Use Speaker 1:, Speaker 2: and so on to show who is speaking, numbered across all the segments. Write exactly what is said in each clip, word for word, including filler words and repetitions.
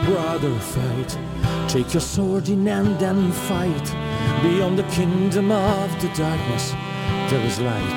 Speaker 1: brother, fight. Take your sword in hand and fight. Beyond the kingdom of the darkness, there is light.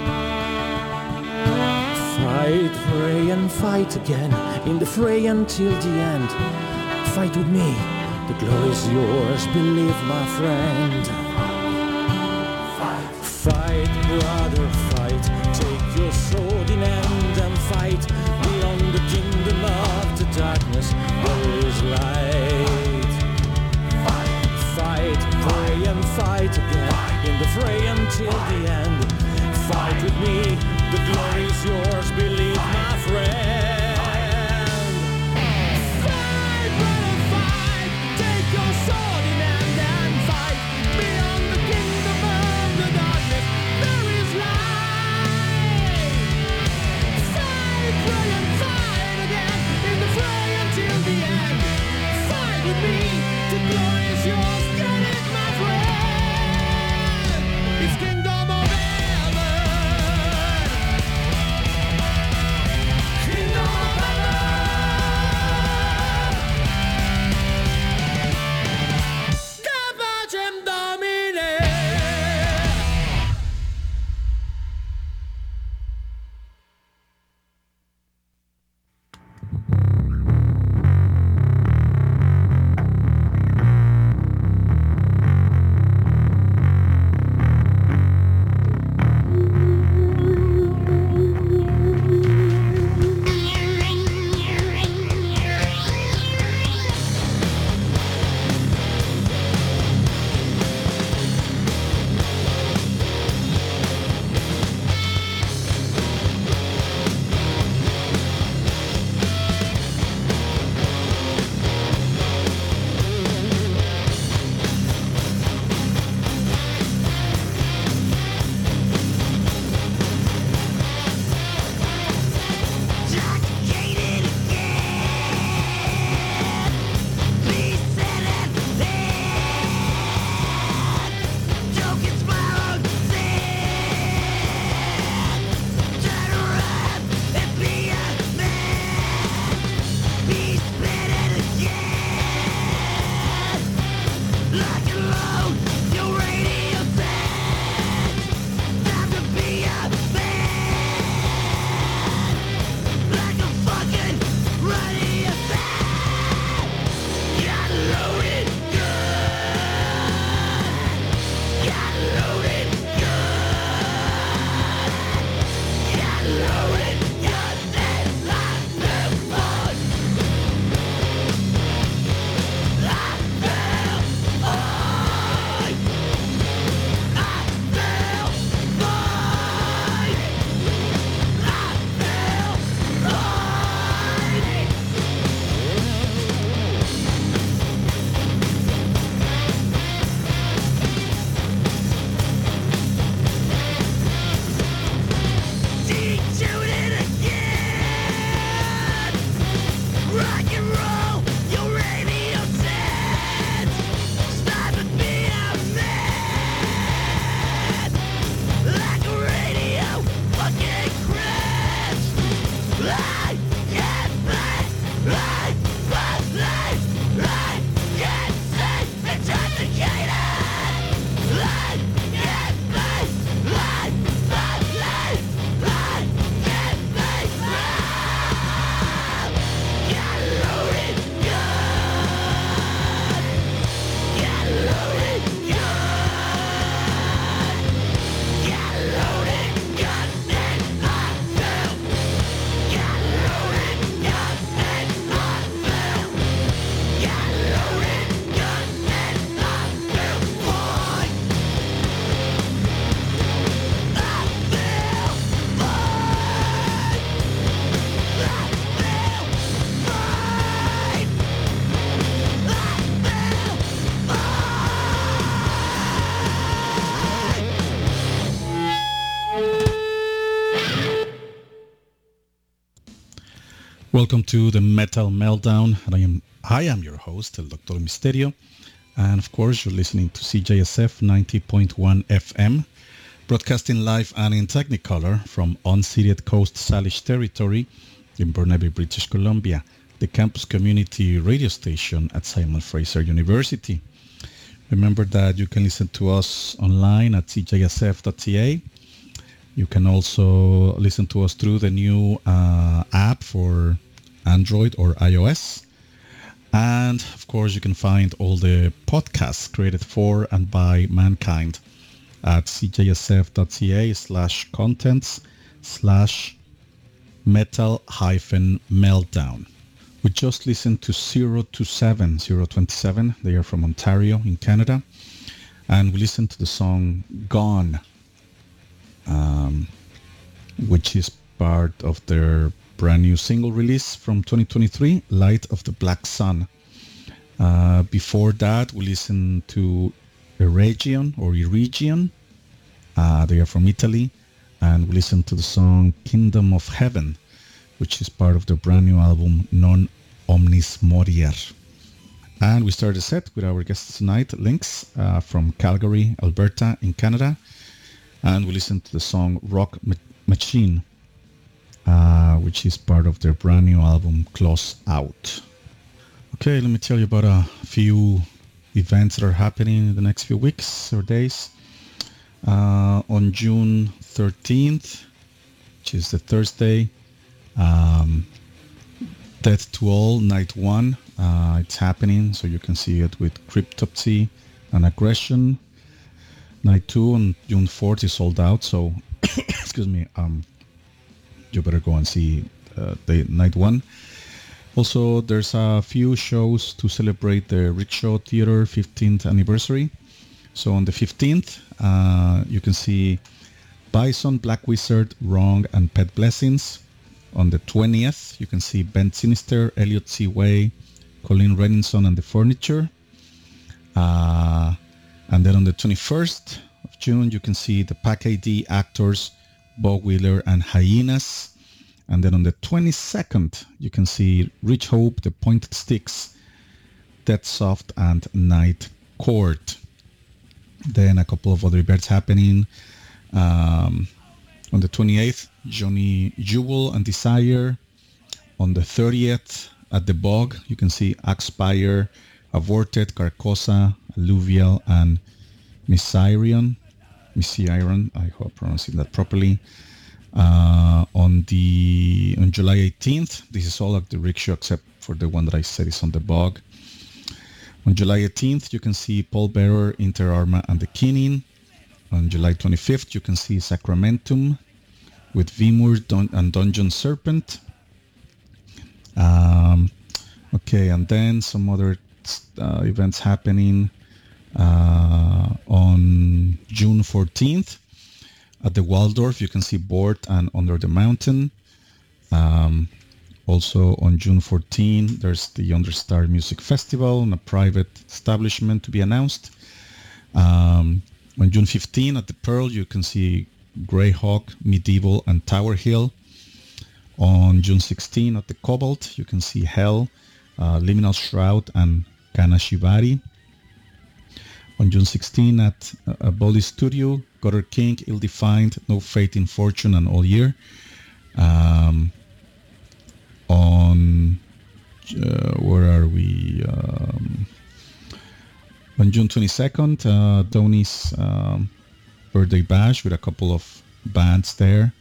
Speaker 1: Fight, pray, and fight again, in the fray until the end. Fight with me, the glory is yours, believe my friend. Fight, fight, brother, fight. Take your sword in hand and fight. Beyond the kingdom of the darkness, there is light. Fight, fight, pray, and fight again, in the fray until the end. Fight with me, the glory is yours, believe my friend. Fight, brother, fight. Take your sword in hand and fight. Beyond the kingdom of the darkness, there is light. Fight, pray, and fight again, in the fray until the end. Fight with me, the glory is yours, believe my friend. It's kingdom of
Speaker 2: Welcome to the Metal Meltdown, and I am I am your host, El Doctor Misterio, and of course you're listening to C J S F ninety point one F M, broadcasting live and in Technicolor from unceded Coast Salish territory in Burnaby, British Columbia. the campus community radio station at Simon Fraser University. Remember that you can listen to us online at c j s f dot c a. You can also listen to us through the new uh, app for Android or iOS. And of course, you can find all the podcasts created for and by mankind at c j s f dot c a slash contents slash metal hyphen meltdown. We just listened to zero two seven, zero two seven. They are from Ontario in Canada. And we listened to the song Gone, um, which is part of their brand new single release from twenty twenty-three, Light of the Black Sun. Uh, before that, we listened to Eregion or Eregion. Uh, they are from Italy. And we listened to the song Kingdom of Heaven, which is part of the brand new album Non Omnis Morier. And we started the set with our guests tonight, Lynx, uh, from Calgary, Alberta in Canada. And we listened to the song Rock Ma- Machine, uh, which is part of their brand new album Close Out. Okay, let me tell you about a few events that are happening in the next few weeks or days. Uh, on June thirteenth, which is the Thursday, um, Death to All Night One. Uh, it's happening, so you can see it with Cryptopsy and Aggression. Night Two on June fourth is sold out, so excuse me. Um, you better go and see uh, the Night One. Also, there's a few shows to celebrate the Rickshaw Theater fifteenth anniversary. So on the fifteenth, uh, you can see Bison, Black Wizard, Wrong, and Pet Blessings. On the twentieth, you can see Ben Sinister, Elliot C. Way, Colleen Renninson, and The Furniture. Uh, and then on the twenty-first of June, you can see the Pack A D Actors, Bo Wheeler, and Hyenas. And then on the twenty-second, you can see Rich Hope, The Pointed Sticks, Dead Soft, and Night Court. Then a couple of other events happening. Um, on the twenty-eighth, Johnny Jewel and Desire. On the thirtieth, at the Bog, you can see Axpire, Avorted, Carcosa, Alluvial, and Missirion. Missirion, I hope I'm pronouncing that properly. Uh, on the on July eighteenth, this is all at the Rickshaw except for the one that I said is on the Bog. On July eighteenth, you can see Paul Bearer, Inter Arma, and the Keening. On July twenty-fifth, you can see Sacramentum with Vimur Dun- and Dungeon Serpent. Um, okay, and then some other uh, events happening uh, on June fourteenth. At the Waldorf, you can see Board and Under the Mountain. Um, also on June fourteenth, there's the Understar Music Festival and a private establishment to be announced. Um, on June fifteenth, at the Pearl, you can see Greyhawk, Medieval, and Tower Hill. On June sixteenth, at the Cobalt, you can see Hell, uh, Liminal Shroud, and Kanashibari. On June sixteenth, at uh, Body Studio, Gutter King, Ill-Defined, No Fate in Fortune, and All Year. Um, on, uh, where are we? Um, on June twenty-second, uh, Donny's um, Birthday Bash with a couple of bands there.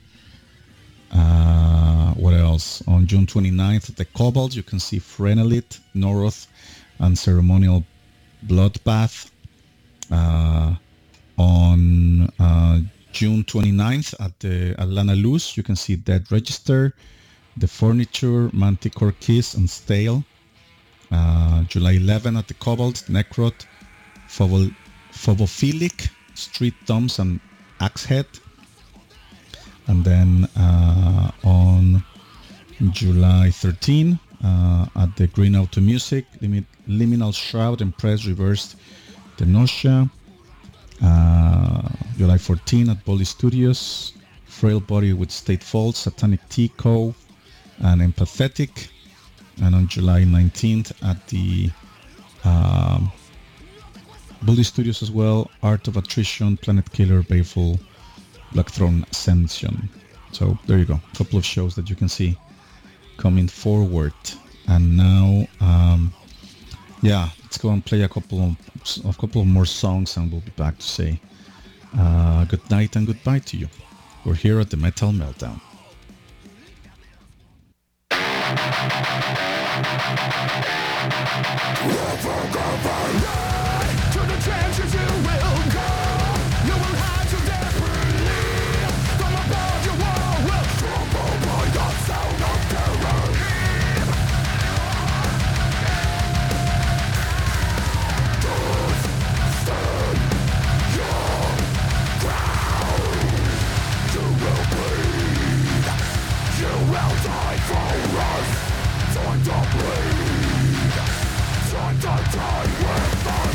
Speaker 2: Uh, what else? On June twenty-ninth, at the Cobalt, you can see Phrenelit, Noroth, and Ceremonial Bloodbath. Uh, on uh, June twenty-ninth, at the Atlanta Loose, you can see Dead Register, The Furniture, Manticore Kiss, and Stale. Uh, July eleventh, at the Cobalt, Necrot, Phobol- Phobophilic, Street Thumbs, and Axehead. And then uh, on July thirteenth, uh, at the Green Auto Music, Limit- Liminal Shroud and Press Reversed, The Nausea. Uh, July fourteenth, at Bolly Studios, Frail Body with State Fault, Satanic Tico, and Empathetic. And on July nineteenth, at the um, Bully Studios as well, Art of Attrition, Planet Killer, Baleful, Black Throne Ascension. So there you go, a couple of shows that you can see coming forward. And now, um, yeah, let's go and play a couple of a couple of more songs, and we'll be back to say uh, good night and goodbye to you. We're here at the Metal Meltdown.
Speaker 3: To the trenches you will go. You will hide your debris. From above your wall will crumble by the sound of terror. Just stand your ground. You will bleed. You will die for us. Time to bleed. Time to die with us.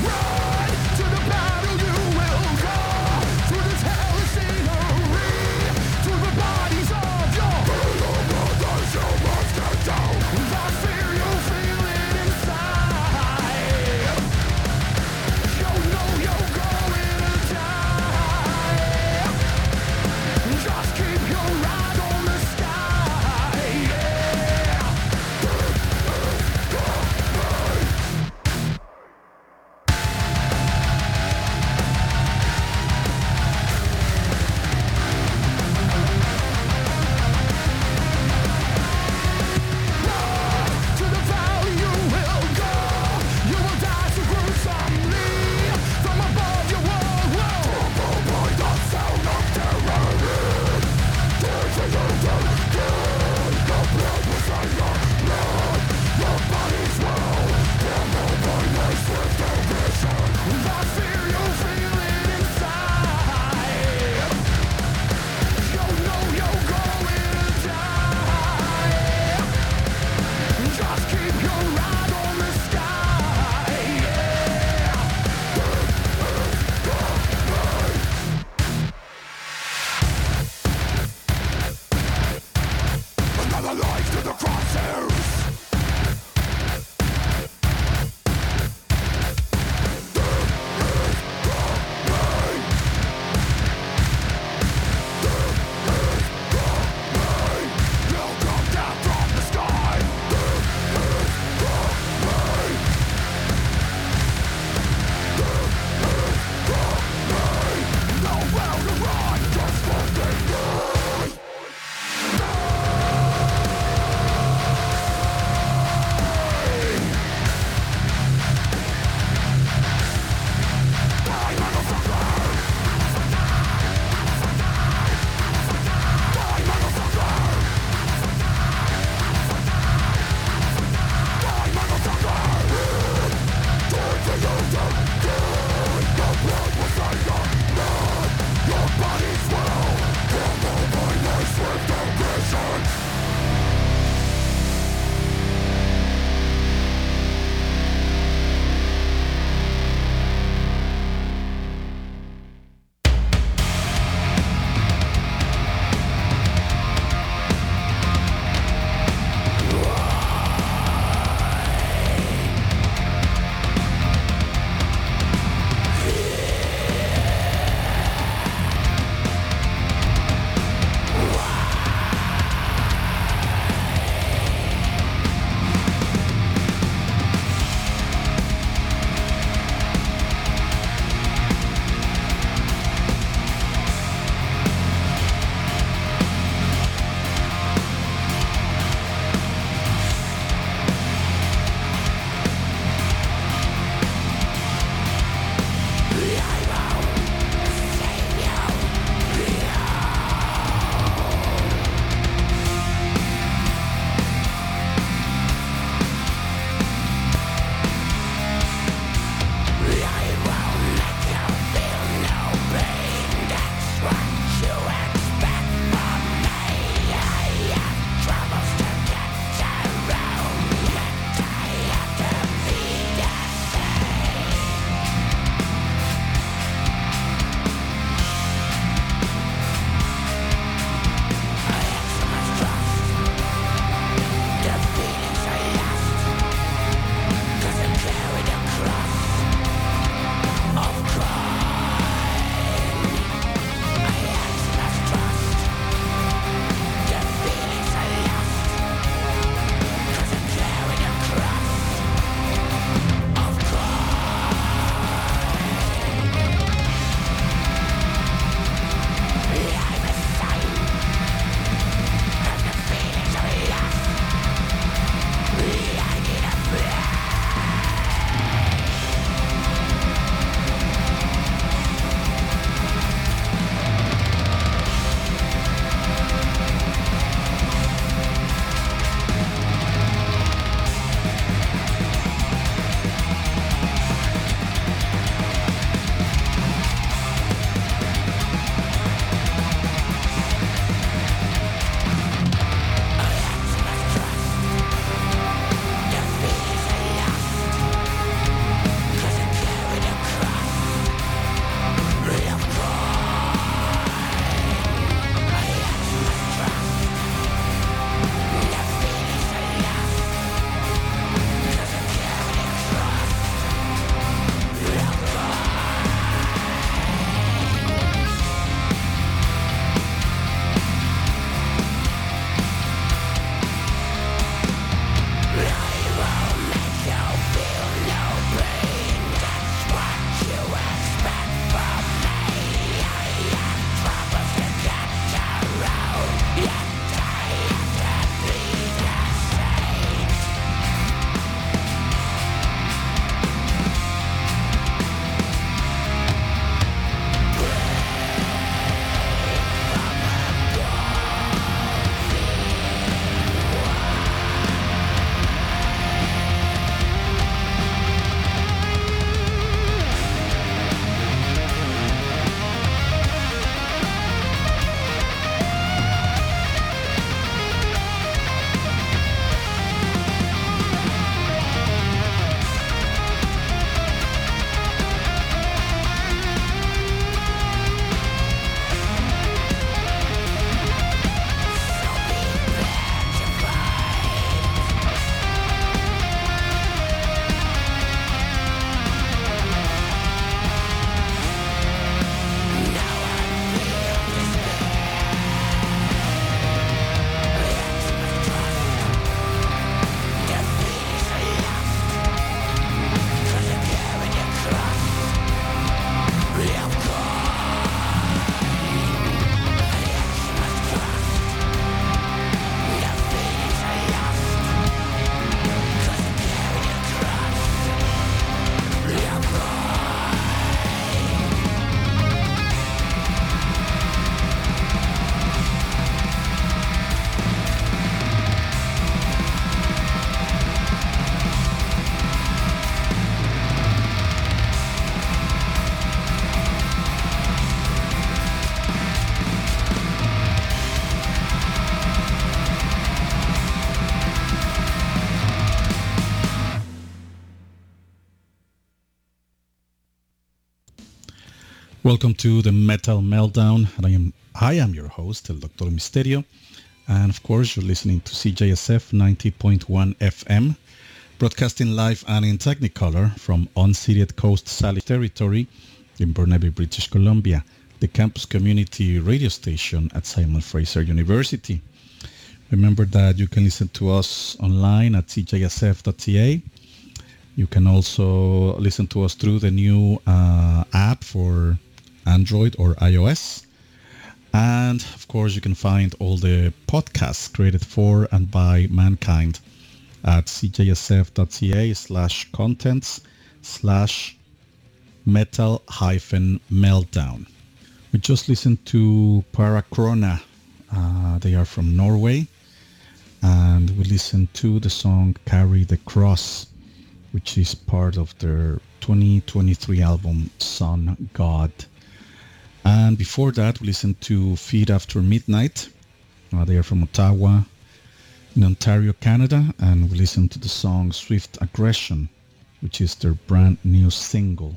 Speaker 2: Welcome to the Metal Meltdown. And I am I am your host, El Doctor Misterio. And of course, you're listening to C J S F ninety point one F M, broadcasting live and in Technicolor from unceded Coast Salish territory in Burnaby, British Columbia, the campus community radio station at Simon Fraser University. Remember that you can listen to us online at c j s f dot c a. You can also listen to us through the new uh, app for Android or iOS. And of course, you can find all the podcasts created for and by mankind at c j s f dot c a slash contents slash metal hyphen meltdown. We just listened to Paracrona. Uh, they are from Norway. And we listened to the song Carry the Cross, which is part of their twenty twenty-three album Sun God. And before that, we listened to Feed After Midnight. Uh, they are from Ottawa in Ontario, Canada. And we listened to the song Swift Aggression, which is their brand new single.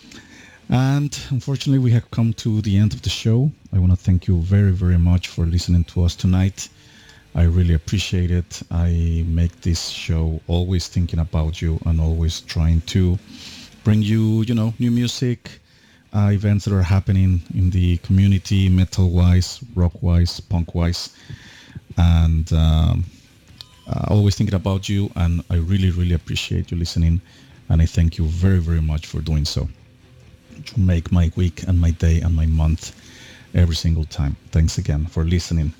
Speaker 2: And unfortunately, we have come to the end of the show. I want to thank you very, very much for listening to us tonight. I really appreciate it. I make this show always thinking about you and always trying to bring you, you know, new music, uh, events that are happening in the community, metal-wise, rock-wise, punk-wise, and um, uh, always thinking about you. And I really, really appreciate you listening. And I thank you very, very much for doing so. To make my week and my day and my month every single time. Thanks again for listening.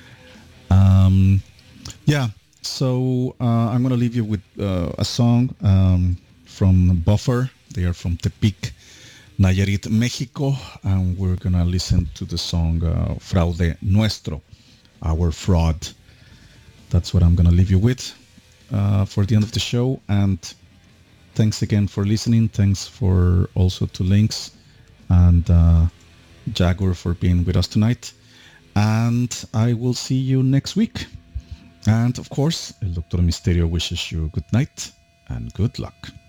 Speaker 2: Um, yeah, so uh, I'm going to leave you with uh, a song um, from Buffer. They are from Tepic, Nayarit, Mexico, and we're going to listen to the song uh, Fraude Nuestro, Our Fraud. That's what I'm going to leave you with uh, for the end of the show. And thanks again for listening. Thanks for also to Lynx and uh, Jaguar for being with us tonight. And I will see you next week. And of course, El Doctor Misterio wishes you good night and good luck.